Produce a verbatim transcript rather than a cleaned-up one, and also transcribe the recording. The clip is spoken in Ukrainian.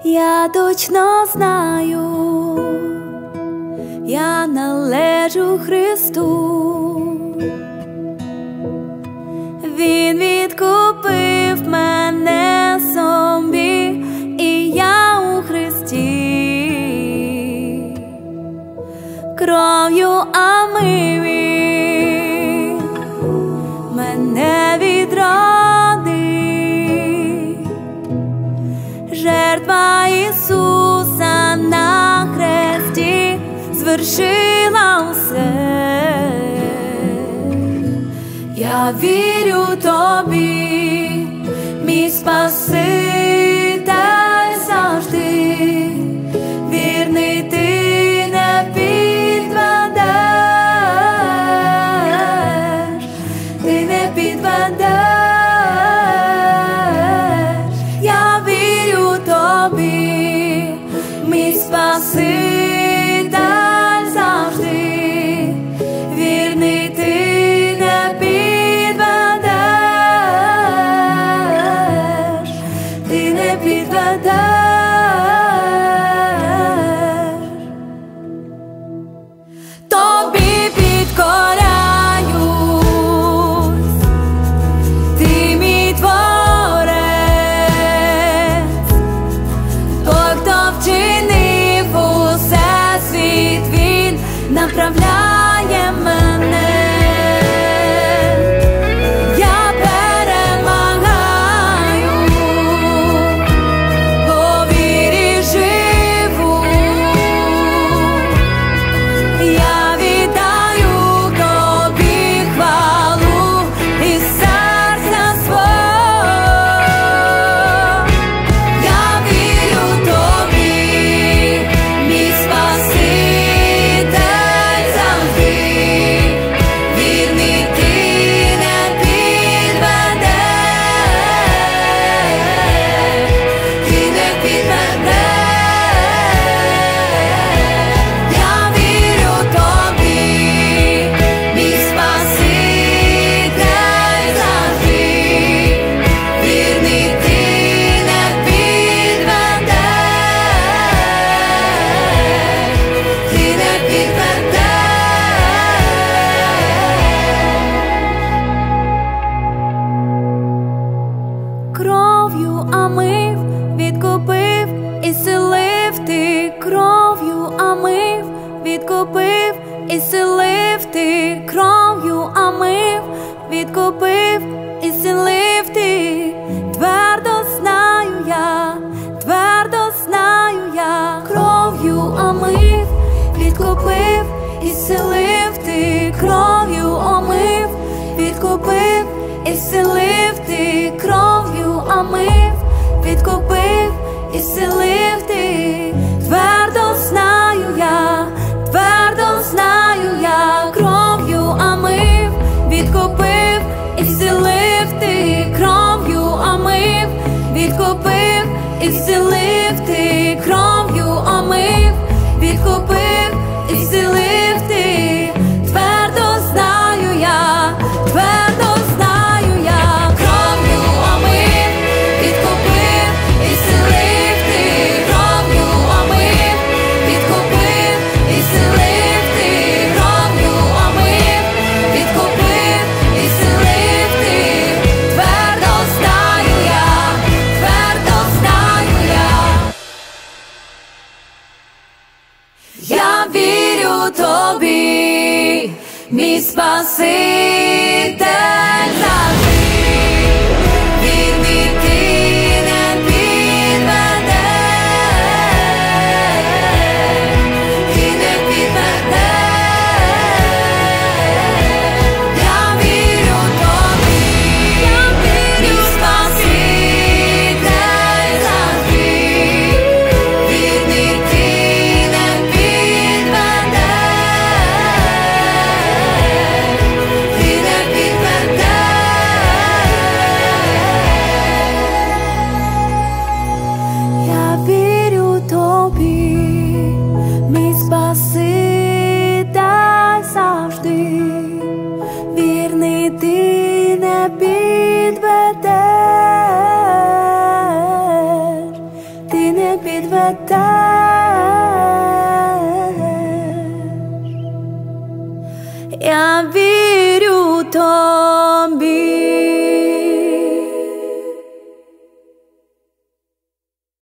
Я точно знаю, я належу Христу. Він відкупив мене собі, і я у Христі. Кров'ю омив Він мене відродив. Жертва Ісуса на хресті звершила все. Я вірю Тобі, мій Спаситель завжди, вірний Ти не підведеш, Ти не підведеш. Я вірю Тобі, мій Спаситель завжди, вірний Ти не підведеш, Ти не підведеш. Тобі підкоряюсь, Ти мій Творець, той, хто вчинив усе світ, Він направляє мене. Я перемагаю, по вірі живу. Я віддаю Тобі хвалу із серця свого. Я вірю Тобі, мій Спаситель завжди, вірний Ти не підведеш, Ти не підведеш. Я вірю Тобі, мій Спаситель завжди, вірний Ти не підведеш, Ти не підведеш. Кров'ю омив, відкупив, ісцелив Ти. Кров'ю омив, відкупив, ісцелив Ти. Кров'ю омив, відкупив, ісцелив Ти. Твердо знаю я, твердо знаю я. Кров'ю омив, відкупив, ісцелив Ти. Кров'ю омив, відкупив, ісцелив Ти. Кров'ю омив, відкупив, ісцелив Ти. Твердо знаю я, твердо знаю я. Кров'ю омив, відкупив, ісцелив Ти. Кров'ю омив, відкупив, ісцелив Ти. Кров'ю омив, відкупив, ісцелив Ти. Твердо знаю я, твердо знаю я. Кров'ю омив, відкупив, ісцелив Ти. Кров'ю омив, відкупив, ісцелив Ти. Кров'ю омив, відкупив, ісцелив Ти. Твердо знаю я, твердо знаю я. Я вірю Тобі, мій Спаситель завжди, вірний Ти не підведеш, Ти не підведеш. Я вірю Тобі, мій Спаситель завжди, вірний Ти не підведеш, Ти не не підведеш. Я вірю тобі.